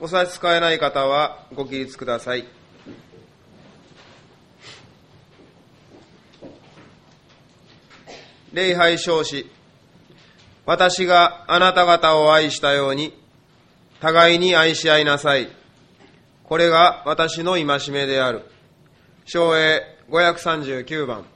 お差し支えない方はご起立ください。礼拝証子。私があなた方を愛したように、互いに愛し合いなさい。これが私の戒めである。唱詠539番。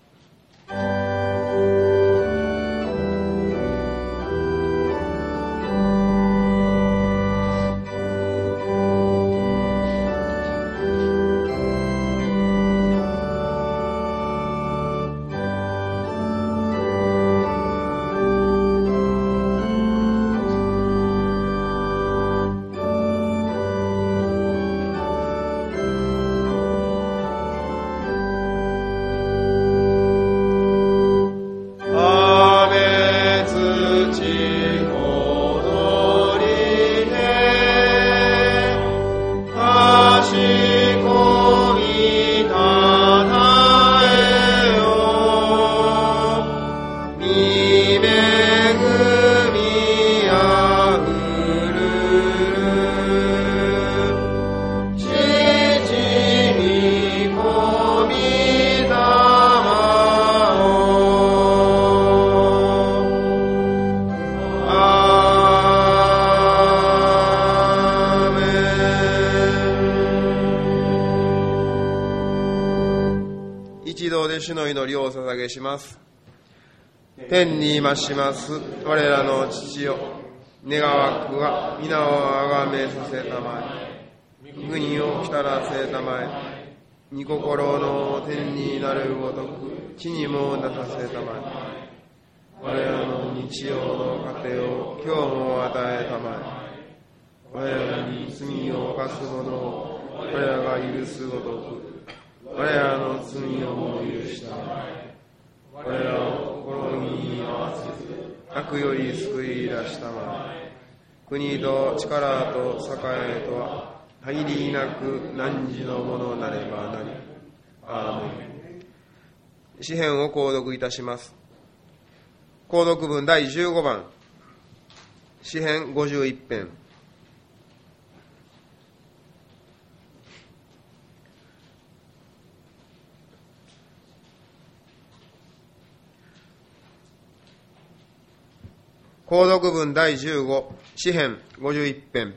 主の祈りをお捧げします。天にまします我らの父よ、願わくは皆をあがめさせたまえ、国を来たらせたまえ、御心の天になるごとく地にもなさせたまえ。我らの日曜の糧を今日も与えたまえ。我らに罪を犯す者を我らが許すごとく我らの罪をも許したまえ。我らを試みに合わせず悪より救い出したまえ。国と力と栄とは限りなく汝のものなればなり。アーメン。詩編を購読いたします。購読文第15番。詩編51編。購読文第15、詩編51編。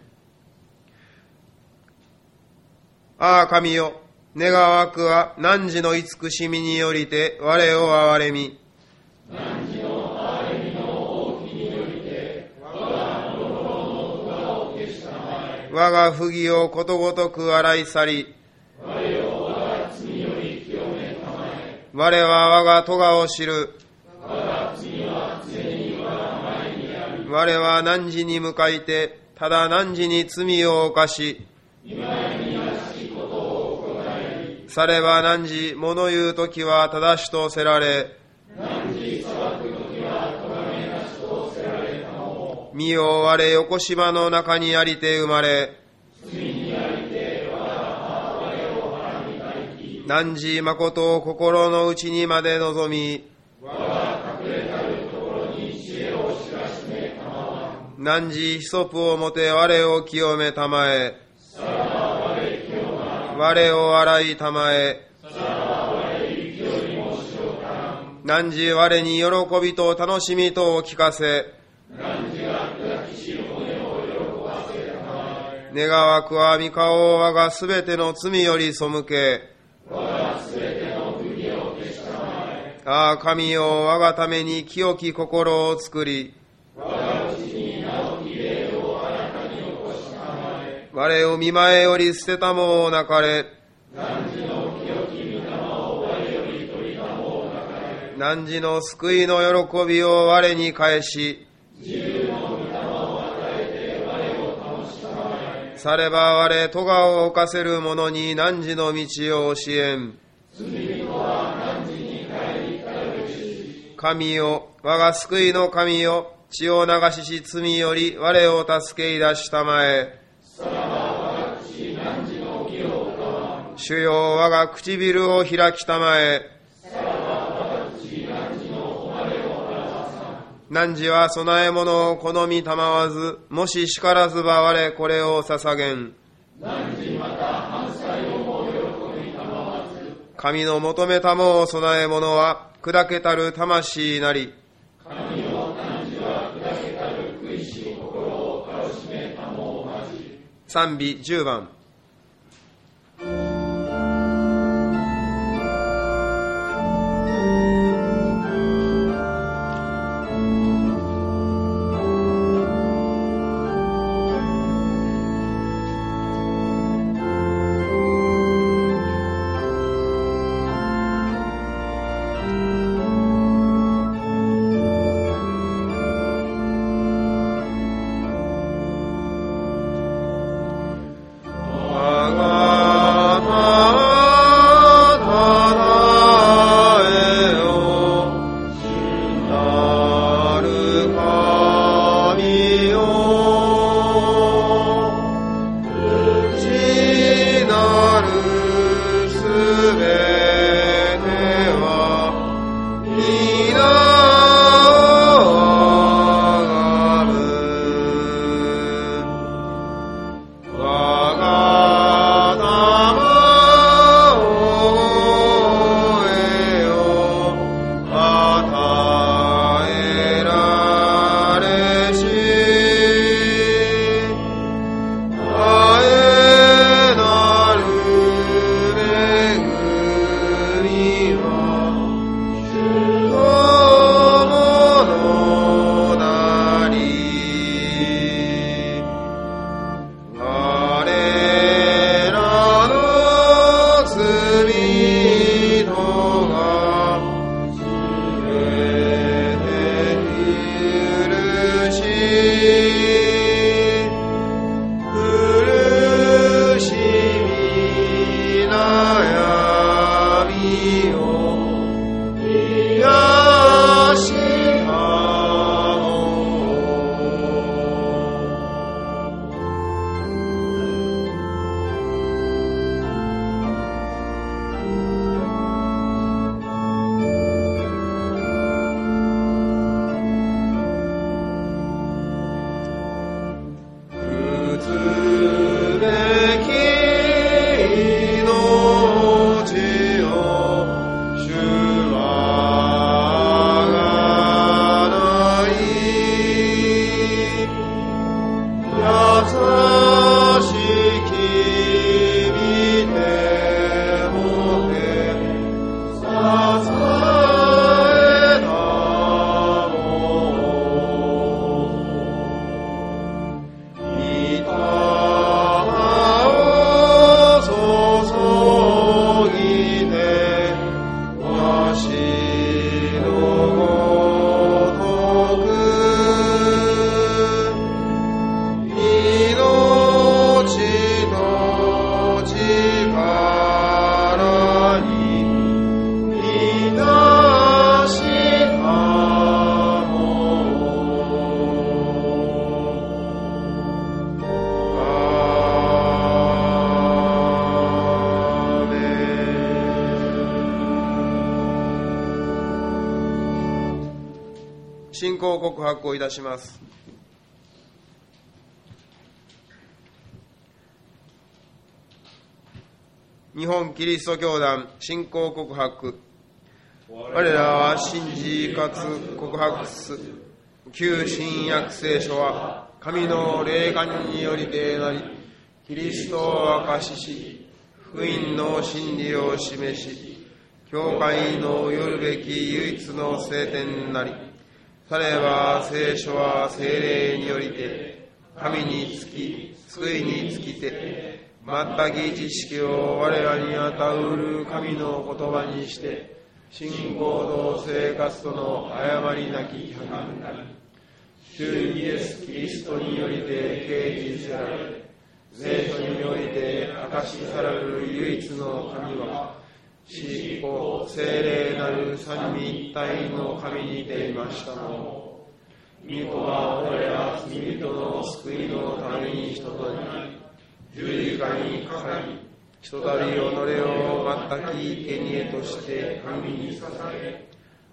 ああ神よ、願わくは汝の慈しみによりて我を憐れみ。 汝の憐れみの大きによりて我が心の咎を消したまえ。 我が不義をことごとく洗い去り、 我を我が罪より清めたまえ。 我は我が咎を知る。 我が罪は常に我が前にある。 我は汝に向かいてただ汝に罪を犯し、 忌みなしきことを行い、 されば汝物言うときは正しとせられ、 汝裁くときは咎めなしとせられたのも。 身を我横芝の中にありて生まれ、 罪にありて我が母我を腹に抱き、 汝誠を心の内にまで望み、 我が隠れたるところに知恵を知らしめたまわ。 汝ヒソプをもて我を清めたまえ。 さらば我清ま。 我を洗いたまえ。 さらば我生きよりもしようか。 汝我に喜びと楽しみとを聞かせ。 汝が砕きし骨を喜ばせたまえ。 願わくは御顔を我がすべての罪より背け。 我がすべての不義を消したまえ。 ああ神よ、我がために清き心を作り、 我が内に直き霊をあなたに起こしたまえ。 我を見前より捨てたもをなかれ。 汝の清き御霊を我より取りたもうなかれ。 汝の救いの喜びを我に返し、 自由の御霊を与えて我を楽したまえ。 されば我咎を犯せる者に汝の道を教えん。 罪人は汝に帰りたるべし。 神よ、我が救いの神よ、血を流しし罪より我を助け出したまえ。 さらば私汝の義をかわん。 主よ、我が唇を開きたまえ。 さらば私汝の誉れを表さん。 汝は供え物を好みたまわず、もししからずば我これを捧げん。 汝また反祭をも喜びたまわず、 神の求めたもを供え物は砕けたる魂なり。 神の汝は砕けたる食いし心をかろしめたもをまじ。 賛美10番。信仰告白をいたします。日本キリスト教団信仰告白。我らは信じかつ告白す旧新約聖書は神の霊感によりてなり、キリストを証しし、福音の真理を示し、教会のよるべき唯一の聖典なり。されば聖書は聖霊によりて神につき救いにつきて全く知識を我らに与うる神の言葉にして信仰と生活との誤りなき規範なり、主イエス・キリストによりて啓示せられ、聖書によりて明かしされる唯一の神は父子聖霊なる三位一体の神にていましたの。御子は我ら罪人の救いのために人となり、十字架にかかり、ひとたび己を全き生贄として神に捧げ、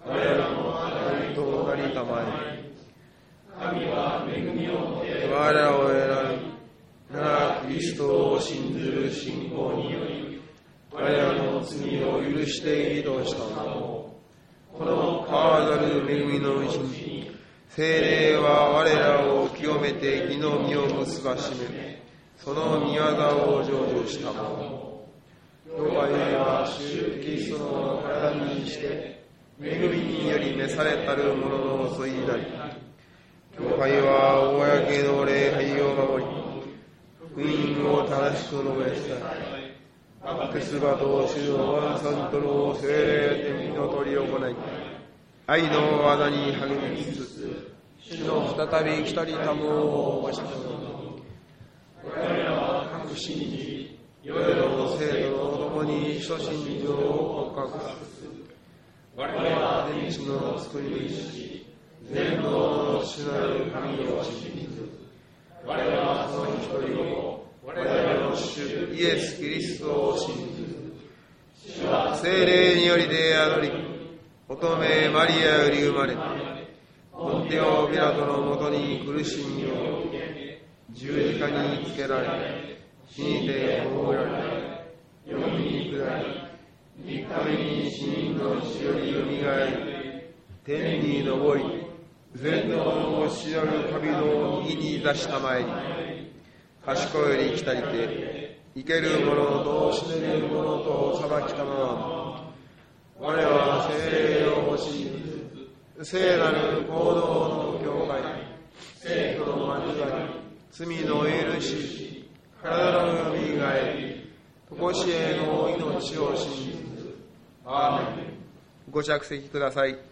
我らの愛となりたまえ。 神は恵みをもて我らを選び、奈良キリストを信ずる信仰により、我らの罪を許して義としたもの。この川ざる恵みのうちに、聖霊は我らを清めて義の実を結ばしめ、その御業を成就したもの。教会は主キリストの体にして、恵みにより召されたる者の遅いなり、教会は公の礼拝を守り、福音を正しく述べ伝え、バプテスマと主の万さんとの聖霊的の取り行い、愛の技に励みつつ、主の再び来たりたむをお待ちください。我らは各信じ、世の生徒と共に一信条を告白する。我々は天地の作り主、全能の主なる神を信ず。我々はその一人を、我々の主イエス・キリストを信ず。主は聖霊によりで宿り、乙女マリアより生まれ、ポンテオ・ピラトのもとに苦しみを受け、十字架につけられ、死にて葬られ、世に下り、三日目に死人のうちよりよみがえり、天に昇り、全能の死なる神の右に座したまえに、賢より来たりて、生ける者と死ねる者と裁きたまわ。我は聖霊を信ず、聖なる行動の教会、聖徒の交わり、罪の許し、体のよみがえり、常しえの命を信ず。アーメン。ご着席ください。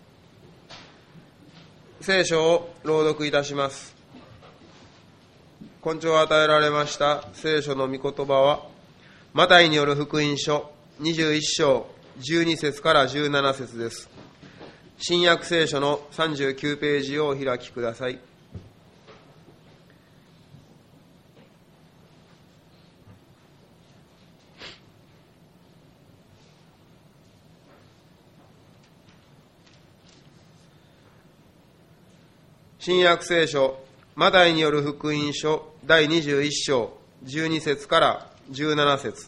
聖書を朗読いたします。今朝与えられました聖書の御言葉は、マタイによる福音書21章12節から17節です。新約聖書の39ページをお開きください。新約聖書マタイによる福音書第21章12節から17節。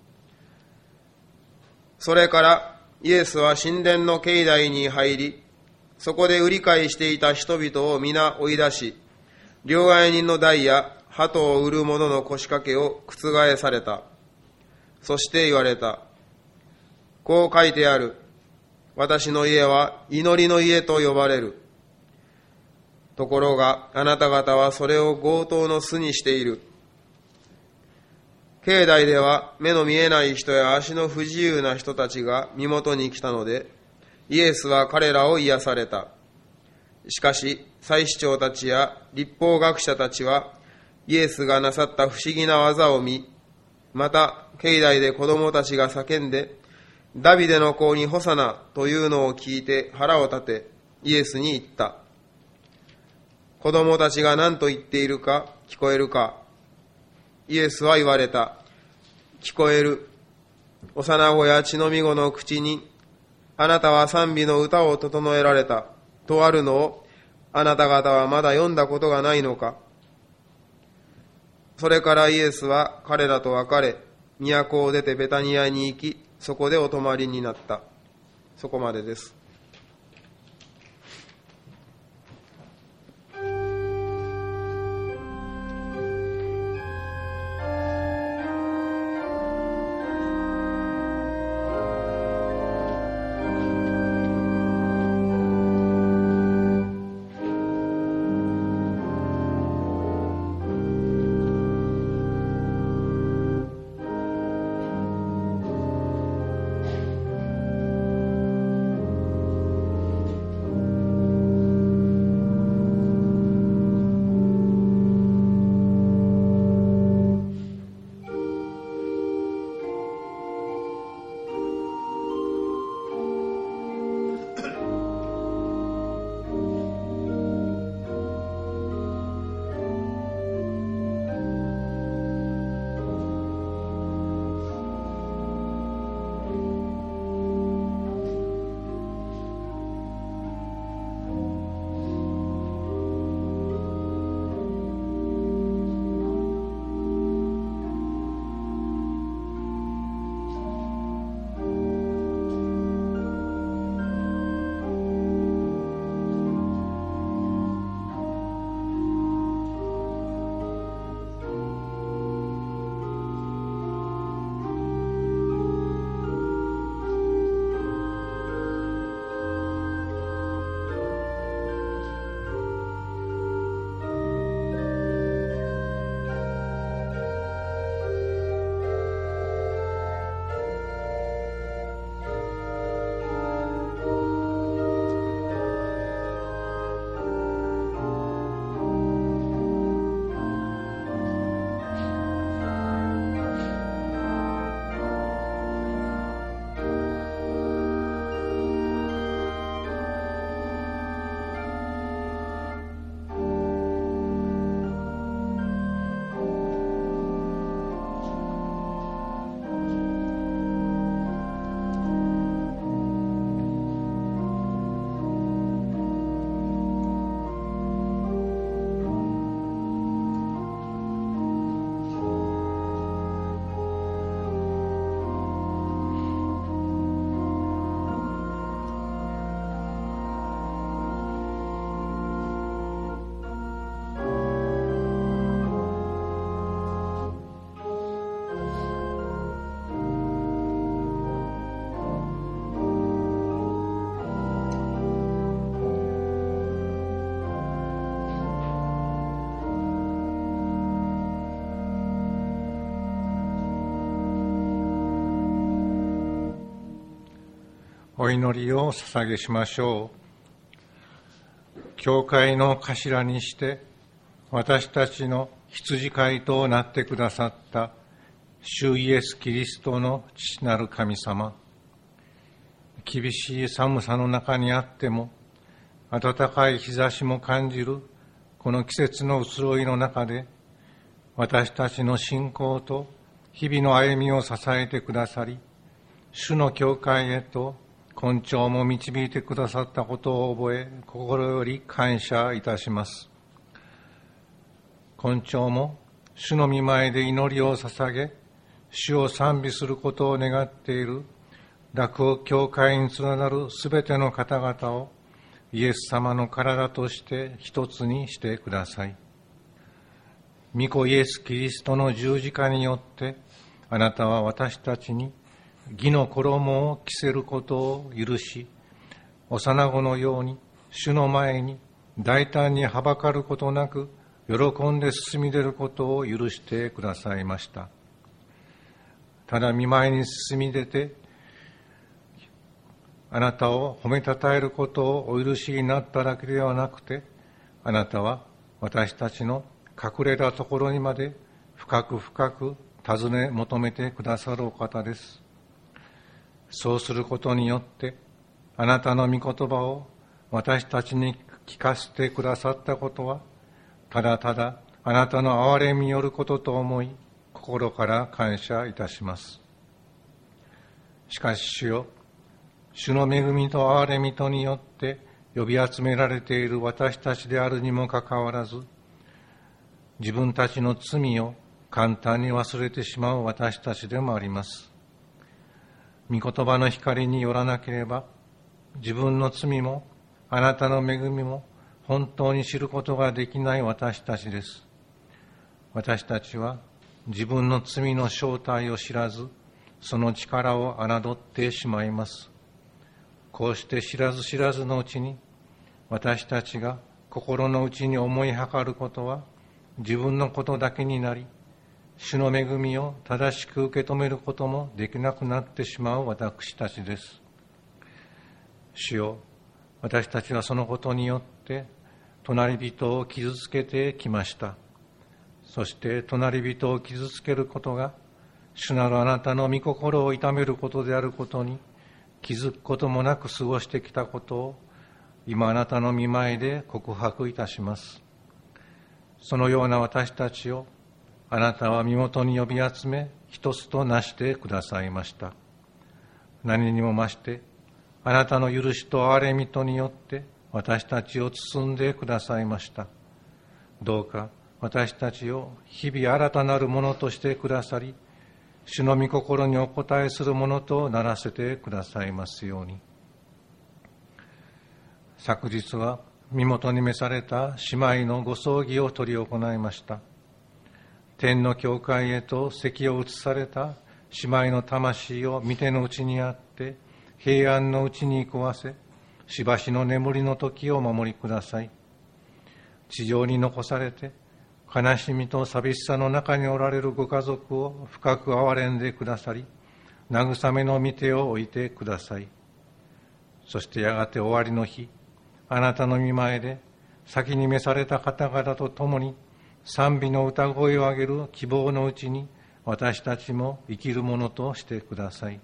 それからイエスは神殿の境内に入り、そこで売り買いしていた人々を皆追い出し、両替人の代や鳩を売る者の腰掛けを覆された。そして言われた。こう書いてある。私の家は祈りの家と呼ばれる。ところがあなた方はそれを強盗の巣にしている。境内では目の見えない人や足の不自由な人たちが身元に来たので、イエスは彼らを癒された。しかし祭司長たちや律法学者たちはイエスがなさった不思議な技を見、また境内で子供たちが叫んで、ダビデの子にホサナというのを聞いて腹を立て、イエスに言った。子供たちが何と言っているか聞こえるか。イエスは言われた。聞こえる。幼子や血のみ子の口に、あなたは賛美の歌を整えられたとあるのを、あなた方はまだ読んだことがないのか。それからイエスは彼らと別れ、都を出てベタニアに行き、そこでお泊まりになった。そこまでです。 お祈りを捧げしましょう。教会の頭にして私たちの羊飼いとなってくださった主イエス・キリストの父なる神様、厳しい寒さの中にあっても暖かい日差しも感じるこの季節の移ろいの中で、私たちの信仰と日々の歩みを支えてくださり、主の教会へと根性も導いてくださったことを覚え、心より感謝いたします。根性も主の御前で祈りを捧げ、主を賛美することを願っている洛北教会に連なるすべての方々をイエス様の体として一つにしてください。御子イエス・キリストの十字架によってあなたは私たちに義の衣を着せることを許し、幼子のように主の前に大胆にはばかることなく喜んで進み出ることを許してくださいました。ただ御前に進み出てあなたを褒めたたえることをお許しになっただけではなくて、あなたは私たちの隠れたところにまで深く深く尋ね求めてくださるお方です。そうすることによってあなたの御言葉を私たちに聞かせてくださったことは、ただただあなたの憐れみによることと思い、心から感謝いたします。しかし主よ、主の恵みと憐れみとによって呼び集められている私たちであるにもかかわらず、自分たちの罪を簡単に忘れてしまう私たちでもあります。御言葉の光によらなければ、自分の罪もあなたの恵みも本当に知ることができない私たちです。私たちは自分の罪の正体を知らず、その力を侮ってしまいます。こうして知らず知らずのうちに、私たちが心の内に思いはかることは自分のことだけになり、主の恵みを正しく受け止めることもできなくなってしまう私たちです。主よ、私たちはそのことによって隣人を傷つけてきました。そして隣人を傷つけることが主なるあなたの御心を痛めることであることに気づくこともなく過ごしてきたことを今あなたの御前で告白いたします。そのような私たちをあなたは身元に呼び集め一つとなしてくださいました。何にも増してあなたの許しと憐れみとによって私たちを包んでくださいました。どうか私たちを日々新たなるものとしてくださり、主の御心にお応えするものとならせてくださいますように。昨日は身元に召された姉妹のご葬儀を執り行いました。天の教会へと席を移された姉妹の魂を御手の内にあって平安のうちに食わせ、しばしの眠りの時をお守りください。地上に残されて悲しみと寂しさの中におられるご家族を深く憐れんでくださり、慰めの御手を置いてください。そしてやがて終わりの日、あなたの御前で先に召された方々と共に賛美の歌声を上げる希望のうちに私たちも生きるものとしてください。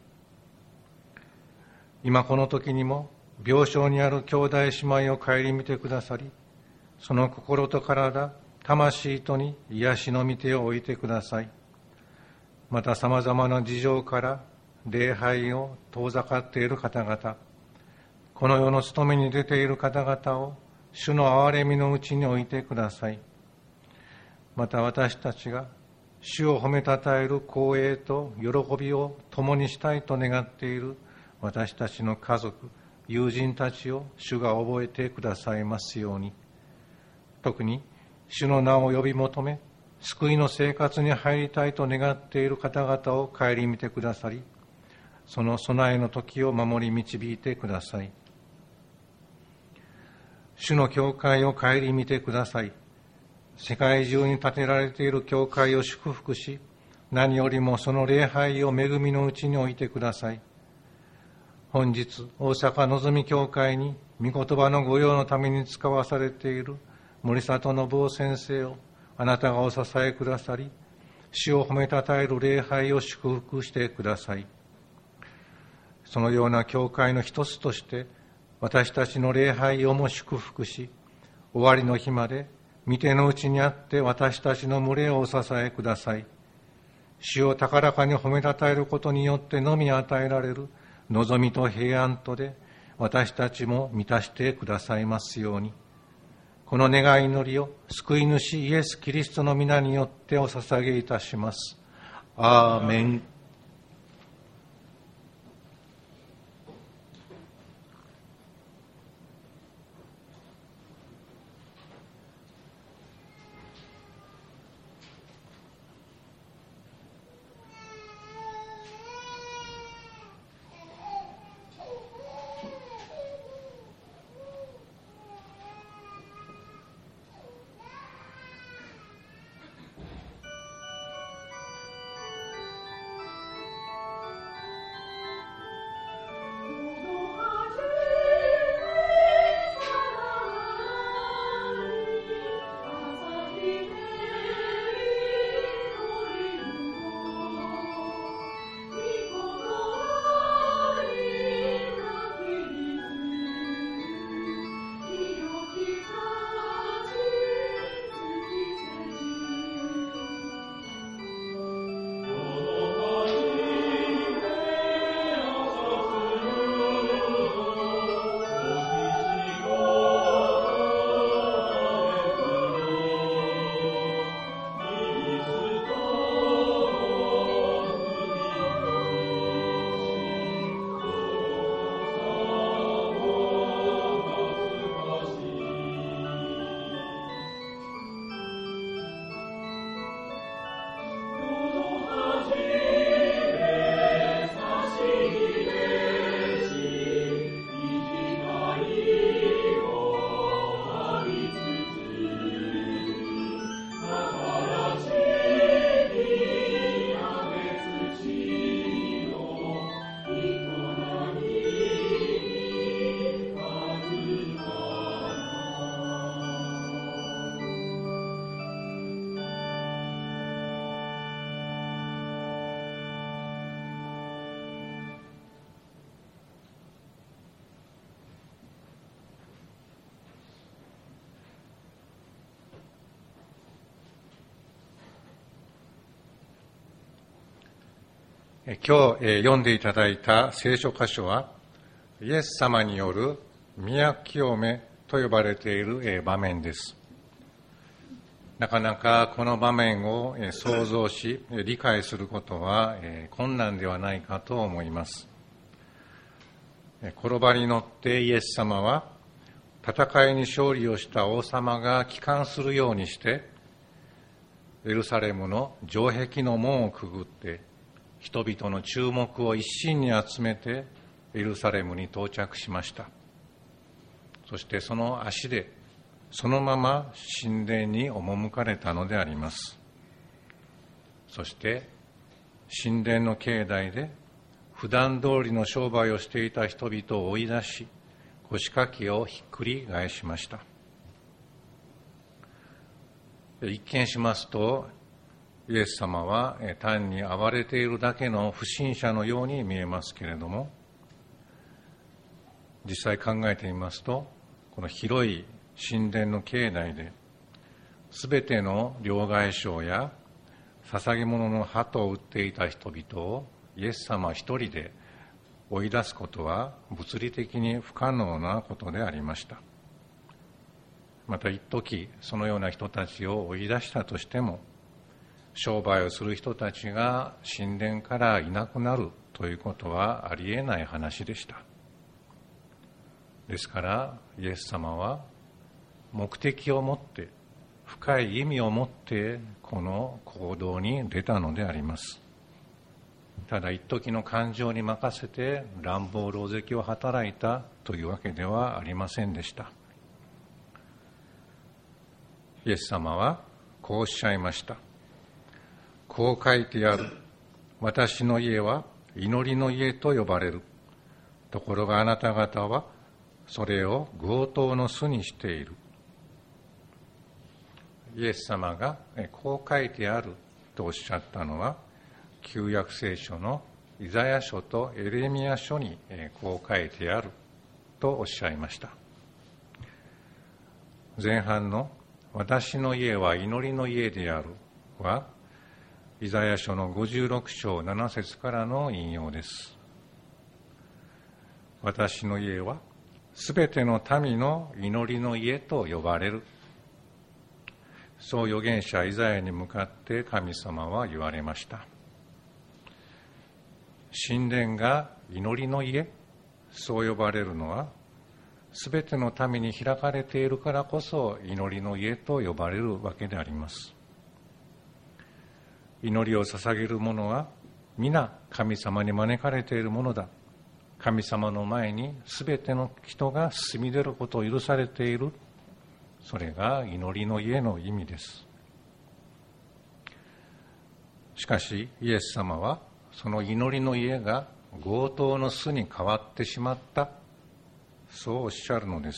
今この時にも病床にある兄弟姉妹を顧みてくださり、その心と体、魂とに癒しの御手を置いてください。またさまざまな事情から礼拝を遠ざかっている方々、この世の務めに出ている方々を主の憐れみのうちに置いてください。また私たちが主を褒めたたえる光栄と喜びを共にしたいと願っている私たちの家族、友人たちを主が覚えてくださいますように。特に主の名を呼び求め、救いの生活に入りたいと願っている方々を顧みてくださり、その備えの時を守り導いてください。主の教会を顧みてください。世界中に建てられている教会を祝福し、何よりもその礼拝を恵みのうちに置いてください。 本日大阪のぞみ教会に御言葉の御用のために使わされている森里信夫先生をあなたがお支えくださり、主を褒めたたえる礼拝を祝福してください。そのような教会の一つとして私たちの礼拝をも祝福し、終わりの日まで御手の内にあって私たちの群れをお支えください。主を高らかに褒めたたえることによってのみ与えられる望みと平安とで私たちも満たしてくださいますように。この願い祈りを救い主イエス・キリストの皆によってお捧げいたします。アーメン。今日読んでいただいた聖書箇所は、イエス様による宮清めと呼ばれている場面です。なかなかこの場面を想像し理解することは困難ではないかと思います。転ばに乗ってイエス様は戦いに勝利をした王様が帰還するようにしてエルサレムの城壁の門をくぐって人々の注目を一身に集めてエルサレムに到着しました。そしてその足でそのまま神殿に赴かれたのであります。そして神殿の境内で普段通りの商売をしていた人々を追い出し、腰掛けをひっくり返しました。一見しますとイエス様は単に暴れているだけの不審者のように見えますけれども、実際考えてみますと、この広い神殿の境内で、すべての両替商や捧げ物の鳩を売っていた人々をイエス様一人で追い出すことは物理的に不可能なことでありました。また一時そのような人たちを追い出したとしても、商売をする人たちが神殿からいなくなるということはありえない話でした。ですからイエス様は目的を持って、深い意味を持ってこの行動に出たのであります。ただ一時の感情に任せて乱暴狼藉を働いたというわけではありませんでした。イエス様はこうおっしゃいました。こう書いてある。私の家は祈りの家と呼ばれる。 ところがあなた方はそれを強盗の巣にしている。イエス様がこう書いてあるとおっしゃったのは、旧約聖書のイザヤ書とエレミヤ書にこう書いてあるとおっしゃいました。前半の私の家は祈りの家であるは、イザヤ書の56章7節からの引用です。私の家はすべての民の祈りの家と呼ばれる。そう預言者イザヤに向かって神様は言われました。神殿が祈りの家、そう呼ばれるのは、すべての民に開かれているからこそ祈りの家と呼ばれるわけであります。祈りを捧げる者は皆神様に招かれているものだ。神様の前にすべての人が進み出ることを許されている。それが祈りの家の意味です。しかしイエス様はその祈りの家が強盗の巣に変わってしまった、そうおっしゃるのです。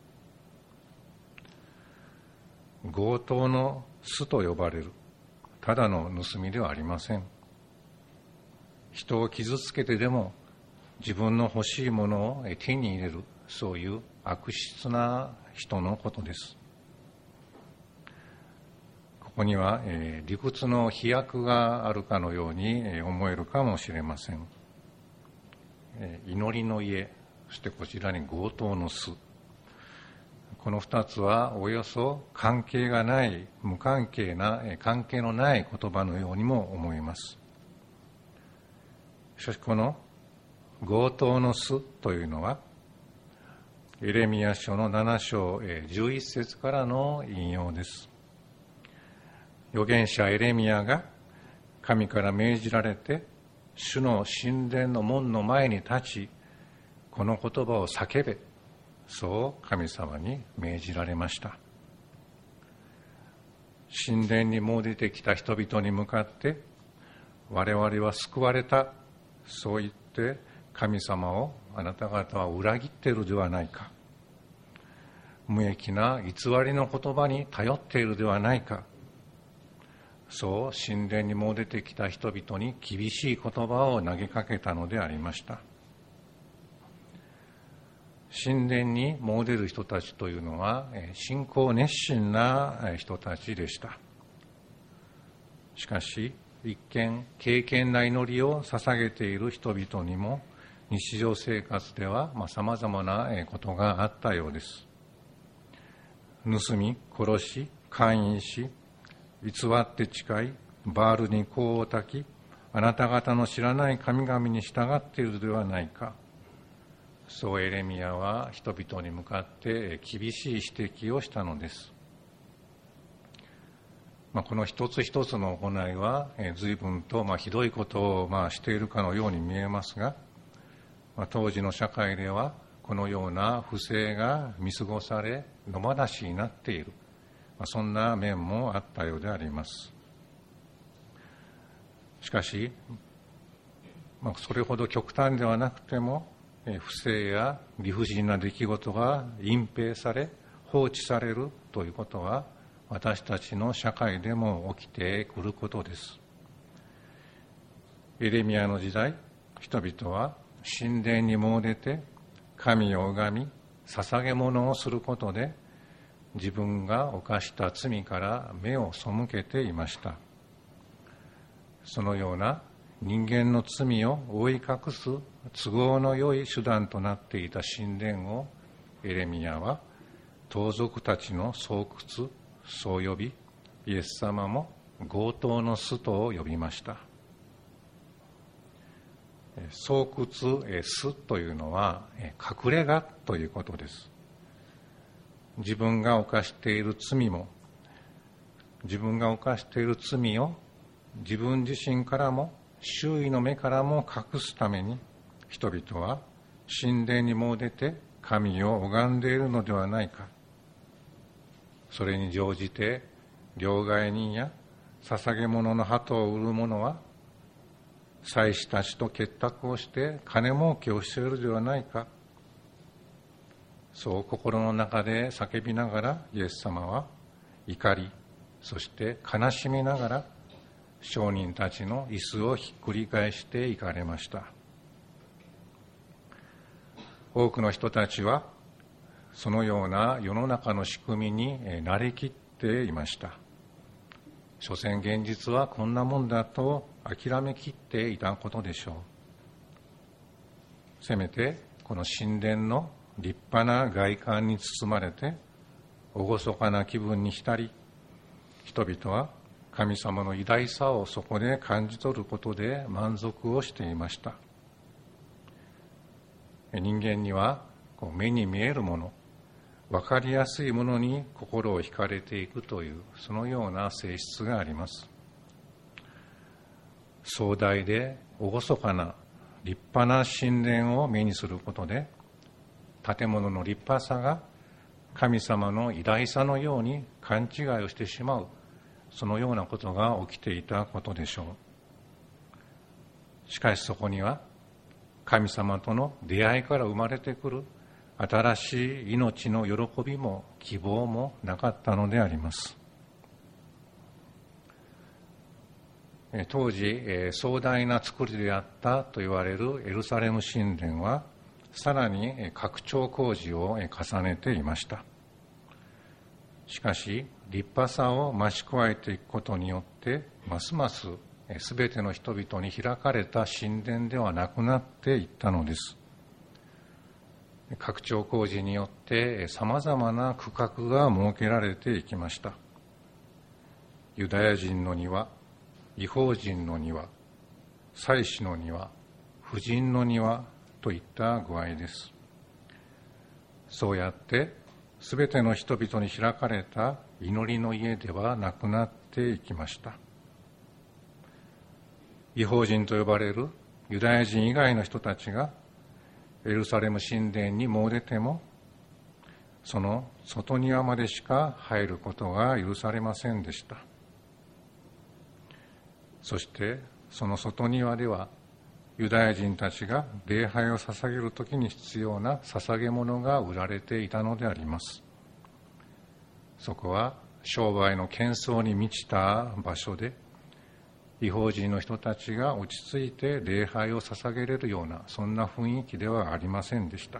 強盗の巣と呼ばれるただの盗みではありません。人を傷つけてでも自分の欲しいものを手に入れる、そういう悪質な人のことです。ここには理屈の飛躍があるかのように思えるかもしれません。祈りの家、そしてこちらに強盗の巣、この2つはおよそ関係がない、無関係な、関係のない言葉のようにも思えます。しかしこの強盗の巣というのはエレミヤ書の7章11節からの引用です。預言者エレミヤが神から命じられて主の神殿の門の前に立ち、この言葉を叫べ、そう神様に命じられました。神殿にもう出てきた人々に向かって、我々は救われた、そう言って神様をあなた方は裏切っているではないか、無益な偽りの言葉に頼っているではないか、そう神殿にもう出てきた人々に厳しい言葉を投げかけたのでありました。神殿にもう出る人たちというのは信仰熱心な人たちでした。しかし一見敬虔な祈りを捧げている人々にも日常生活ではさまざまなことがあったようです。盗み、殺し、姦淫し、偽って誓い、バールに香を焚き、あなた方の知らない神々に従っているではないか、そうエレミヤは人々に向かって厳しい指摘をしたのです。この一つ一つの行いは随分とひどいことをしているかのように見えますが、当時の社会ではこのような不正が見過ごされ野放しになっている、そんな面もあったようであります。しかし、それほど極端ではなくても不正や理不尽な出来事が隠蔽され放置されるということは私たちの社会でも起きてくることです。エレミヤの時代、人々は神殿にもう出て神を拝み捧げ物をすることで自分が犯した罪から目を背けていました。そのような人間の罪を覆い隠す都合の良い手段となっていた神殿をエレミヤは盗賊たちの巣窟、そう呼び、イエス様も強盗の巣と呼びました。巣窟、巣というのは隠れ家ということです。自分が犯している罪も、自分が犯している罪を自分自身からも周囲の目からも隠すために人々は神殿にもう出て神を拝んでいるのではないか。それに乗じて両替人や捧げ物の鳩を売る者は祭司たちと結託をして金儲けをしているではないか。そう心の中で叫びながら、イエス様は怒り、そして悲しみながら商人たちの椅子をひっくり返していかれました。多くの人たちはそのような世の中の仕組みに慣れきっていました。所詮現実はこんなもんだと諦めきっていたことでしょう。せめてこの神殿の立派な外観に包まれて厳かな気分に浸り、人々は神様の偉大さをそこで感じ取ることで満足をしていました。人間には目に見えるもの、分かりやすいものに心を惹かれていくという、そのような性質があります。壮大で厳かな立派な神殿を目にすることで、建物の立派さが神様の偉大さのように勘違いをしてしまう、そのようなことが起きていたことでしょう。しかしそこには神様との出会いから生まれてくる新しい命の喜びも希望もなかったのであります。当時壮大な作りであったと言われるエルサレム神殿は、さらに拡張工事を重ねていました。しかし立派さを増し加えていくことによって、ますますすべての人々に開かれた神殿ではなくなっていったのです。拡張工事によってさまざまな区画が設けられていきました。ユダヤ人の庭、異邦人の庭、祭司の庭、婦人の庭といった具合です。そうやってすべての人々に開かれた祈りの家ではなくなっていきました。異邦人と呼ばれるユダヤ人以外の人たちがエルサレム神殿に詣でても、その外庭までしか入ることが許されませんでした。そしてその外庭では、ユダヤ人たちが礼拝を捧げるときに必要な捧げ物が売られていたのであります。そこは商売の喧騒に満ちた場所で、異邦人の人たちが落ち着いて礼拝を捧げれるような、そんな雰囲気ではありませんでした。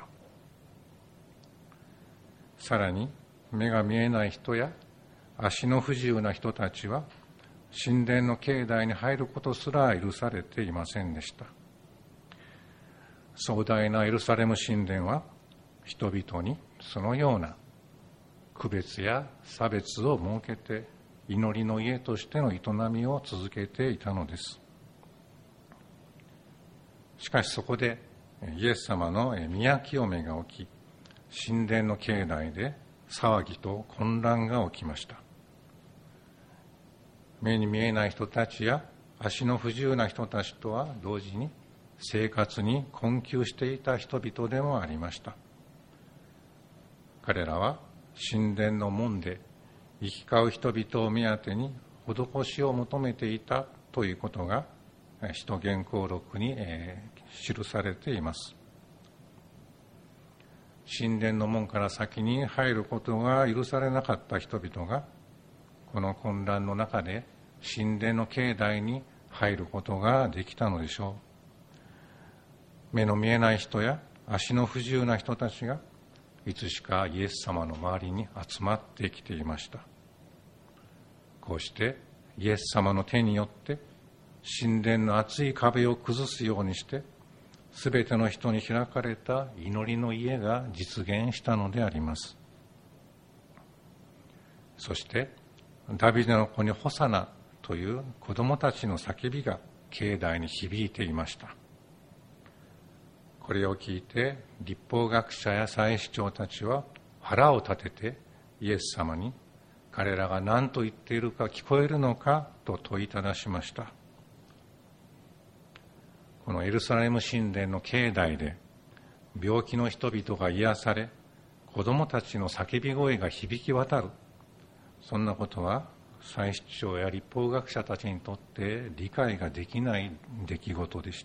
さらに目が見えない人や足の不自由な人たちは、神殿の境内に入ることすら許されていませんでした。壮大なエルサレム神殿は、人々にそのような区別や差別を設けて、祈りの家としての営みを続けていたのです。しかしそこでイエス様の宮清めが起き、神殿の境内で騒ぎと混乱が起きました。目に見えない人たちや足の不自由な人たちとは同時に、生活に困窮していた人々でもありました。彼らは神殿の門で行き交う人々を目当てに施しを求めていたということが使徒言行録に記されています。神殿の門から先に入ることが許されなかった人々が、この混乱の中で神殿の境内に入ることができたのでしょう。目の見えない人や足の不自由な人たちがいつしかイエス様の周りに集まってきていました。こうしてイエス様の手によって神殿の厚い壁を崩すようにして、すべての人に開かれた祈りの家が実現したのであります。そしてダビデの子にホサナという子供たちの叫びが境内に響いていました。これを聞いて律法学者や祭司長たちは腹を立ててイエス様に、彼らが何と言っているか聞こえるのかと問いただしました。このエルサレム神殿の境内で病気の人々が癒され、子供たちの叫び声が響き渡る、そんなことは祭司長や立法学者たちにとって理解ができない出来事でした。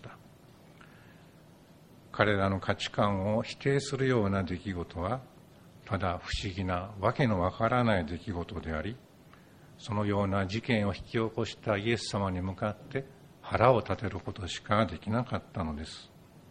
彼らの価値観を否定するような出来事は、ただ不思議なわけのわからない出来事であり、そのような事件を引き起こしたイエス様に向かって腹を立てることしかできなかったのです。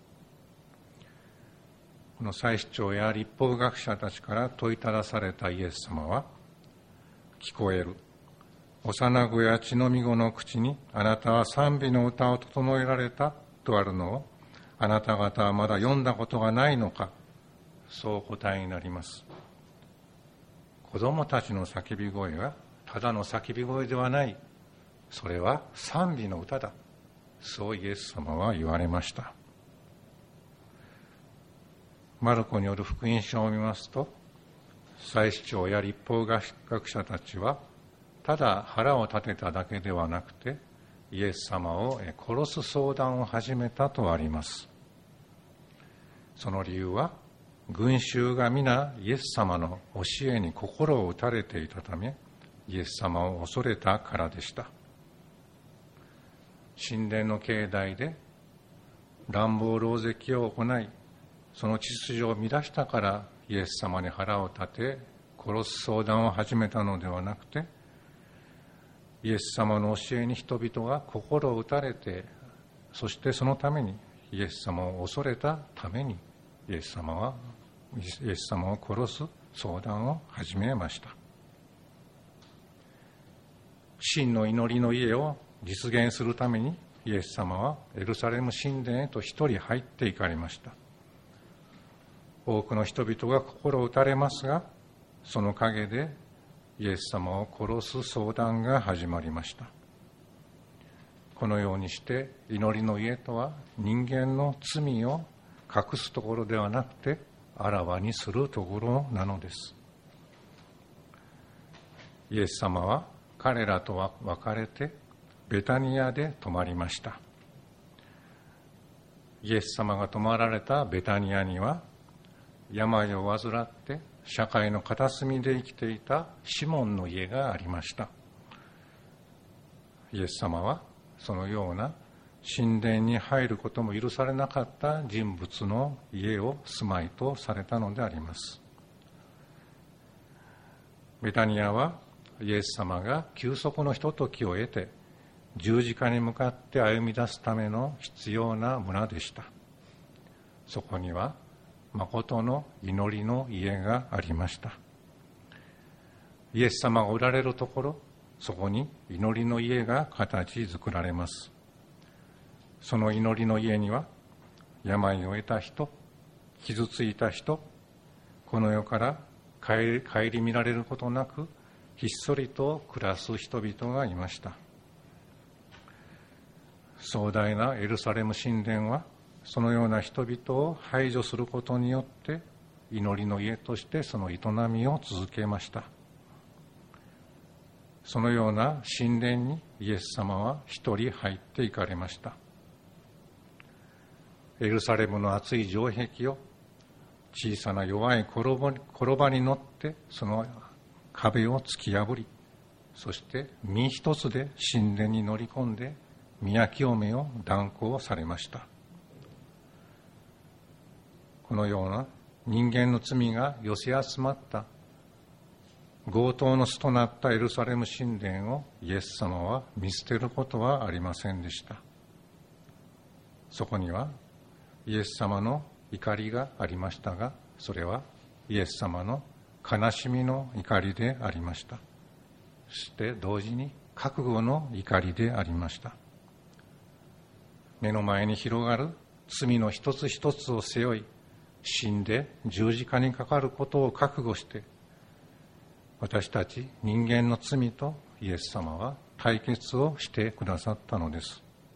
この祭司長や立法学者たちから問いただされたイエス様は、聞こえる。幼子や血のみ子の口にあなたは賛美の歌を整えられたとあるのを、あなた方はまだ読んだことがないのか、そうお答えになります。子供たちの叫び声はただの叫び声ではない。それは賛美の歌だ。そうイエス様は言われました。マルコによる福音書を見ますと、祭司長や立法学者たちはただ腹を立てただけではなくて、イエス様を殺す相談を始めたとあります。その理由は、群衆が皆イエス様の教えに心を打たれていたため、イエス様を恐れたからでした。神殿の境内で乱暴狼藉を行い、その秩序を乱したからイエス様に腹を立て殺す相談を始めたのではなくて、イエス様の教えに人々が心を打たれて、そしてそのためにイエス様を恐れたためにイエス様を殺す相談を始めました。真の祈りの家を実現するためにイエス様はエルサレム神殿へと一人入っていかれました。多くの人々が心を打たれますが、その陰でイエス様を殺す相談が始まりました。このようにして祈りの家とは人間の罪を隠すところではなくてあらわにするところなのです。イエス様は彼らとは別れてベタニアで泊まりました。イエス様が泊まられたベタニアには、病を患って社会の片隅で生きていたシモンの家がありました。イエス様はそのような神殿に入ることも許されなかった人物の家を住まいとされたのであります。ベタニアはイエス様が休息のひとときを得て十字架に向かって歩み出すための必要な村でした。そこには誠の祈りの家がありました。イエス様がおられるところ、そこに祈りの家が形作られます。その祈りの家には、病を得た人、傷ついた人、この世から顧みられることなく、ひっそりと暮らす人々がいました。壮大なエルサレム神殿は、そのような人々を排除することによって、祈りの家としてその営みを続けました。そのような神殿にイエス様は一人入っていかれました。エルサレムの厚い城壁を小さな弱い転ばに乗ってその壁を突き破り、そして身一つで神殿に乗り込んで宮清めを断行されました。このような人間の罪が寄せ集まった強盗の巣となったエルサレム神殿をイエス様は見捨てることはありませんでした。そこにはイエス様の怒りがありましたが、それはイエス様の悲しみの怒りでありました。そして同時に覚悟の怒りでありました。目の前に広がる罪の一つ一つを背負い、死んで十字架にかかることを覚悟して、私たち人間の罪とイエス様は対決をしてくださったのです。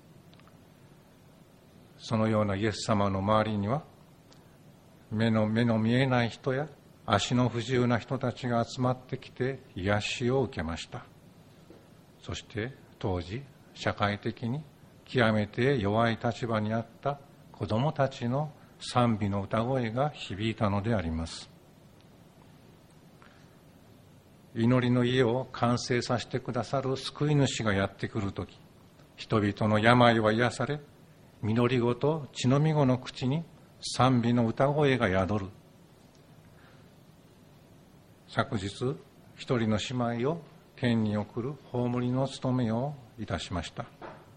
そのようなイエス様の周りには、目の見えない人や足の不自由な人たちが集まってきて癒しを受けました。そして当時社会的に極めて弱い立場にあった子供たちの賛美の歌声が響いたのであります。 祈りの家を完成させてくださる救い主がやってくるとき、人々の病は癒され、実り子と血のみ子の口に賛美の歌声が宿る。昨日、一人の姉妹を天に送る葬りの務めをいたしました。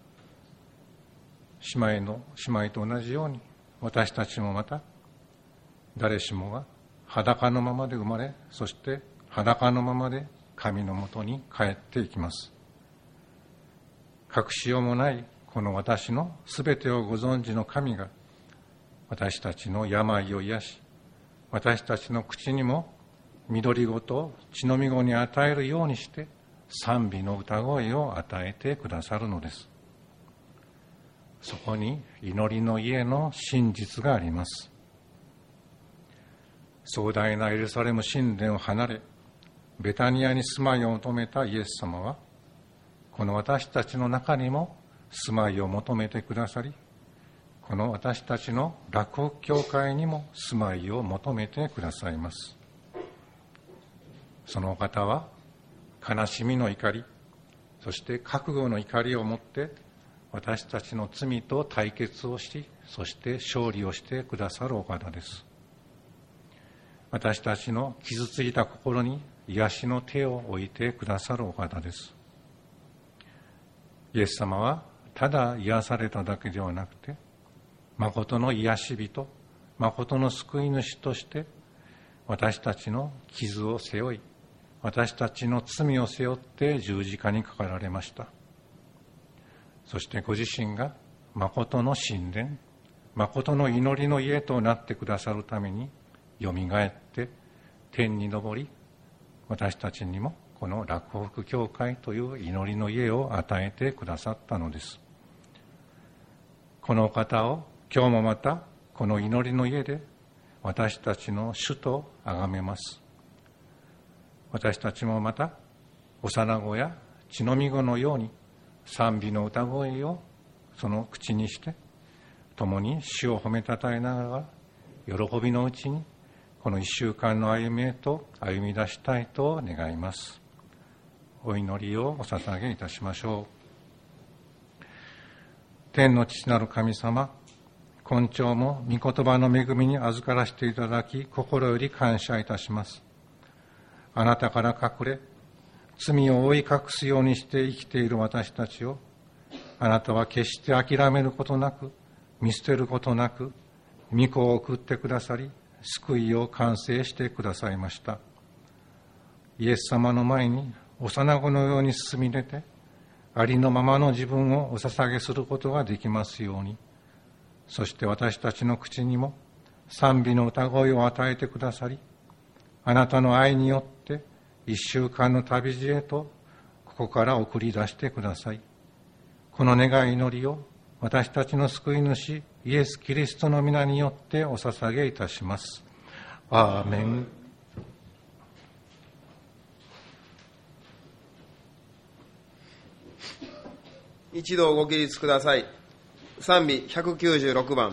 姉妹と同じように、私たちもまた、誰しもが裸のままで生まれ、そして裸のままで神のもとに帰っていきます。隠しようもないこの私のすべてをご存知の神が、私たちの病を癒し、私たちの口にも緑子と血のみ子に与えるようにして賛美の歌声を与えてくださるのです。そこに祈りの家の真実があります。壮大なエルサレム神殿を離れ、ベタニアに住まいを求めたイエス様は、この私たちの中にも住まいを求めてくださり、この私たちの洛北教会にも住まいを求めてくださいます。そのお方は悲しみの怒り、そして覚悟の怒りをもって私たちの罪と対決をし、そして勝利をしてくださるお方です。私たちの傷ついた心に癒しの手を置いてくださるお方です。イエス様はただ癒されただけではなくて、誠の癒し人、誠の救い主として私たちの傷を背負い、私たちの罪を背負って十字架にかかられました。そしてご自身が誠の神殿、誠の祈りの家となってくださるためによみがえって天に昇り、私たちにもこの洛北教会という祈りの家を与えてくださったのです。この方を今日もまたこの祈りの家で私たちの主と崇めます。私たちもまた幼子や血のみ子のように賛美の歌声をその口にして共に主を褒めたたえながら喜びのうちにこの一週間の歩みへと歩み出したいと願います。お祈りをお捧げいたしましょう。天の父なる神様、今朝も御言葉の恵みに預からせていただき心より感謝いたします。あなたから隠れ罪を覆い隠すようにして生きている私たちを、あなたは決して諦めることなく、見捨てることなく、御子を送ってくださり、救いを完成してくださいました。イエス様の前に幼子のように進み出て、ありのままの自分をお捧げすることができますように、そして私たちの口にも賛美の歌声を与えてくださり、あなたの愛によって一週間の旅路へとここから送り出してください。この願い祈りを私たちの救い主イエス・キリストの皆によってお捧げいたします。アーメン。 一同ご起立ください。賛美196番。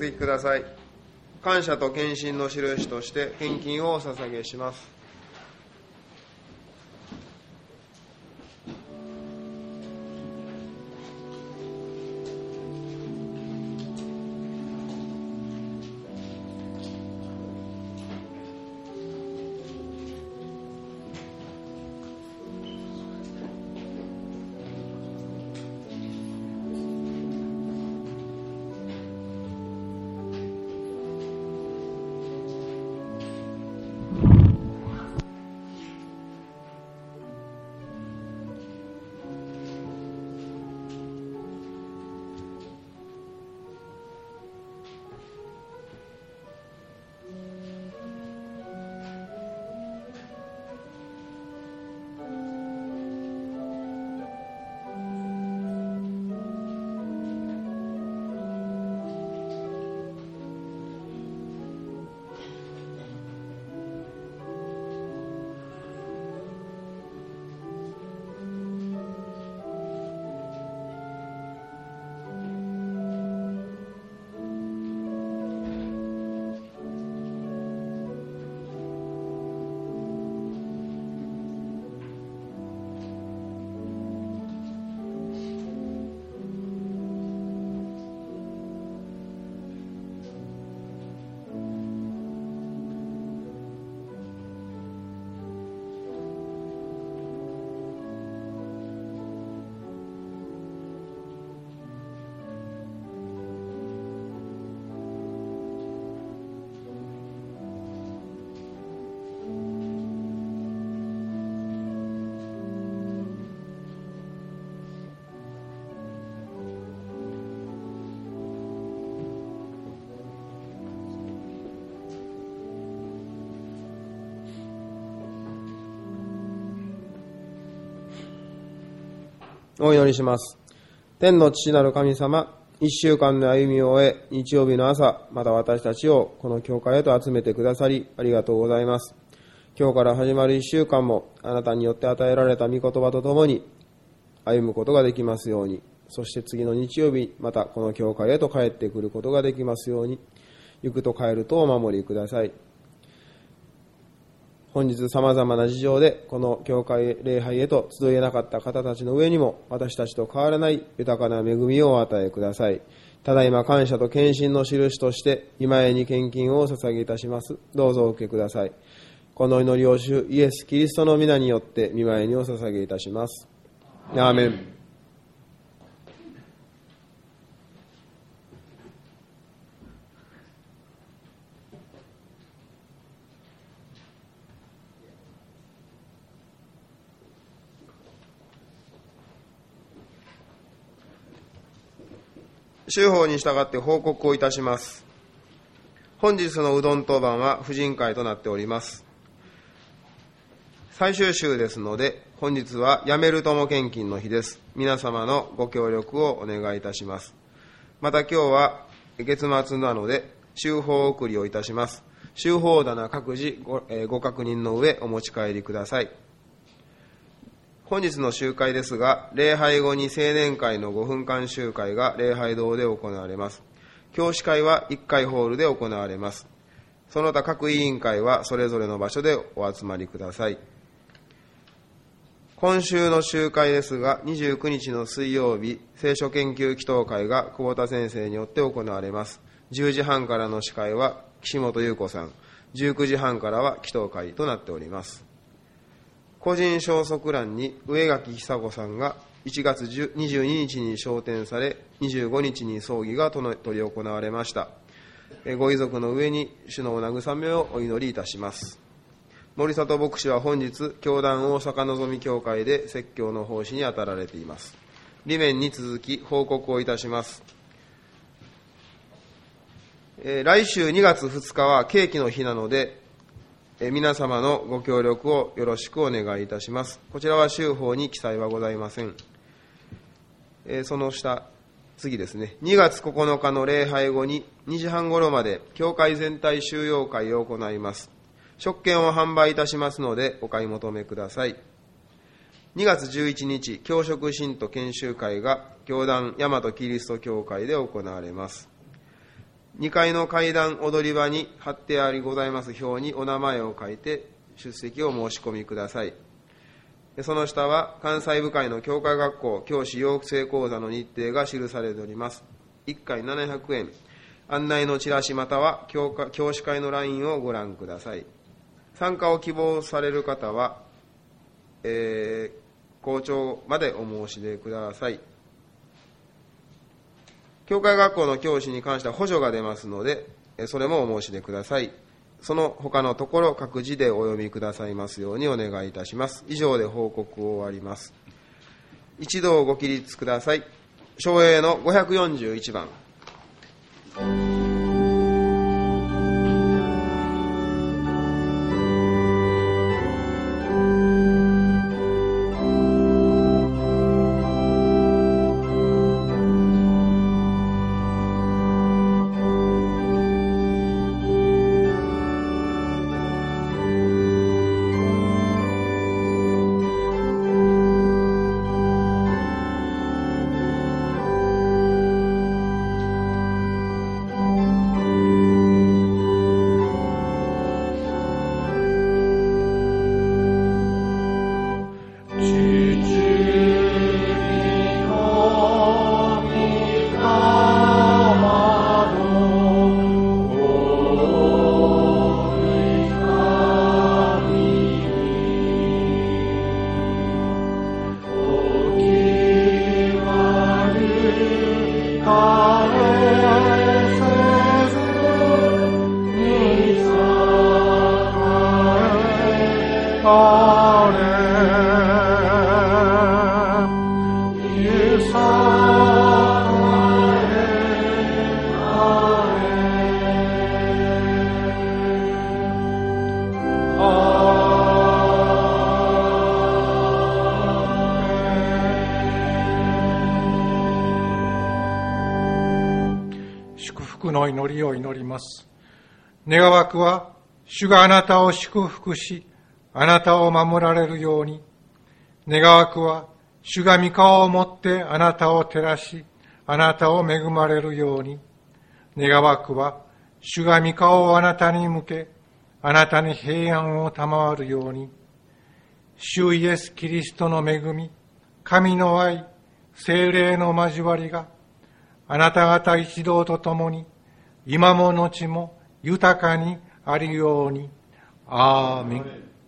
席ください。感謝と献身の印として献金をお捧げします。お祈りします。天の父なる神様、一週間の歩みを終え、日曜日の朝、また私たちをこの教会へと集めてくださり、ありがとうございます。今日から始まる一週間も、あなたによって与えられた御言葉とともに、歩むことができますように、そして次の日曜日、またこの教会へと帰ってくることができますように、行くと帰るとお守りください。本日様々な事情でこの教会礼拝へと集えなかった方たちの上にも私たちと変わらない豊かな恵みをお与えください。ただいま感謝と献身の印として今へに献金をお捧げいたします。どうぞお受けください。この祈りを主イエス・キリストの皆によって御前にお捧げいたします。アーメン。週報に従って報告をいたします。本日のうどん当番は婦人会となっております。最終週ですので、本日はやめるとも献金の日です。皆様のご協力をお願いいたします。また今日は月末なので、週報送りをいたします。週報棚各自 ご確認の上お持ち帰りください。本日の集会ですが、礼拝後に青年会の5分間集会が礼拝堂で行われます。教師会は1階ホールで行われます。その他各委員会はそれぞれの場所でお集まりください。今週の集会ですが、29日の水曜日、聖書研究祈祷会が久保田先生によって行われます。10時半からの司会は岸本優子さん、19時半からは祈祷会となっております。個人消息欄に上垣久子さんが1月22日に昇天され、25日に葬儀が執り行われました。ご遺族の上に主のお慰めをお祈りいたします。森里牧師は本日、教団大阪のぞみ教会で説教の奉仕に当たられています。理念に続き報告をいたします。来週2月2日はケーキの日なので、皆様のご協力をよろしくお願いいたします。こちらは週報に記載はございません。その下、次ですね。2月9日の礼拝後に2時半頃まで教会全体収容会を行います。食券を販売いたしますのでお買い求めください。2月11日、教職信徒研修会が教団大和キリスト教会で行われます。 2階の階段踊り場に貼ってありございます表にお名前を書いて出席を申し込みください。その下は関西部会の教会学校教師養成講座の日程が記されております。1回700円。案内のチラシまたは教師会の LINE をご覧ください。参加を希望される方は、校長までお申し出ください。教会学校の教師に関しては補助が出ますので、それもお申し出ください。その他のところ各自でお読みくださいますようにお願いいたします。以上で報告を終わります。一同ご起立ください。唱詠の541番。 の祈りを祈ります。願わくは、主があなたを祝福し、あなたを守られるように。願わくは、主が御顔をもってあなたを照らし、あなたを恵まれるように。願わくは、主が御顔をあなたに向け、あなたに平安を賜るように。主イエス・キリストの恵み、神の愛、聖霊の交わりが、あなた方一同と共に、今も後も豊かにあるように。アーメン。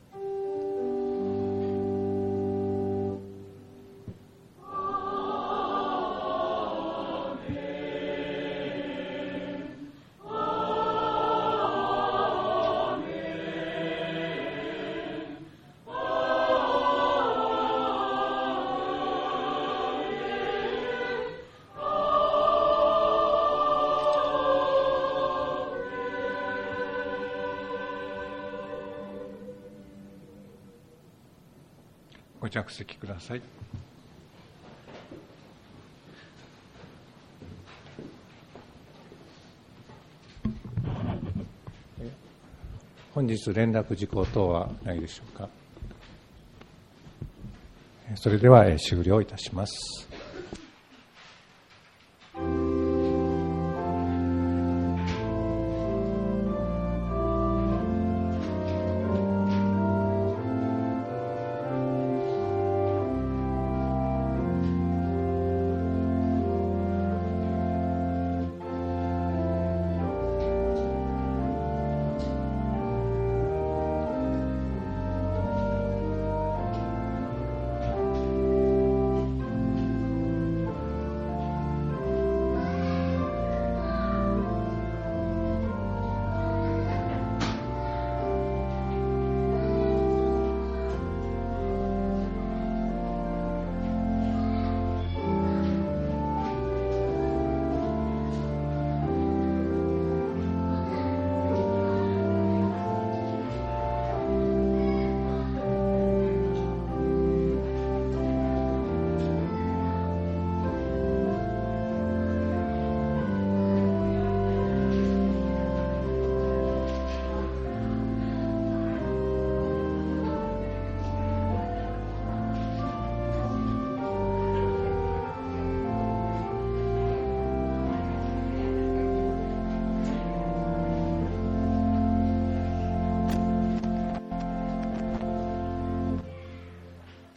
ご着席ください。本日連絡事項等はないでしょうか。それでは終了いたします。